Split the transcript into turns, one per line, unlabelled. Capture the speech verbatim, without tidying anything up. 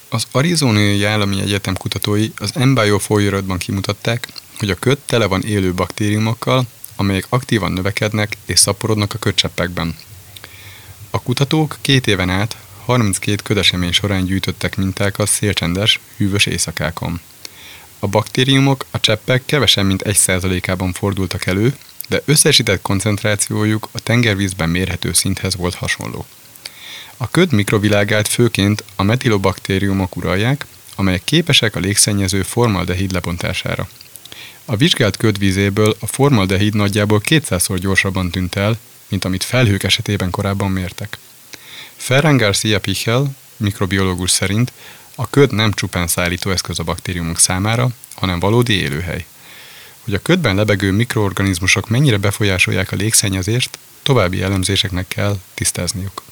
Az Arizonai Állami Egyetem kutatói az Embio folyóiratban kimutatták, hogy a köd tele van élő baktériumokkal, amelyek aktívan növekednek és szaporodnak a ködcseppekben. A kutatók két éven át harminckét ködesemény során gyűjtöttek mintákat szélcsendes, hűvös éjszakákon. A baktériumok a cseppek kevesebb mint egy százalékában fordultak elő, de összesített koncentrációjuk a tengervízben mérhető szinthez volt hasonló. A köd mikrovilágát főként a metilobaktériumok uralják, amelyek képesek a légszennyező formaldehid lebontására. A vizsgált köd vízéből a formaldehid nagyjából kétszázszor gyorsabban tűnt el, mint amit felhők esetében korábban mértek. Ferran García Pichel, mikrobiológus szerint a köd nem csupán szállítóeszköz a baktériumok számára, hanem valódi élőhely. Hogy a ködben lebegő mikroorganizmusok mennyire befolyásolják a légszennyezést, további elemzéseknek kell tisztázniuk.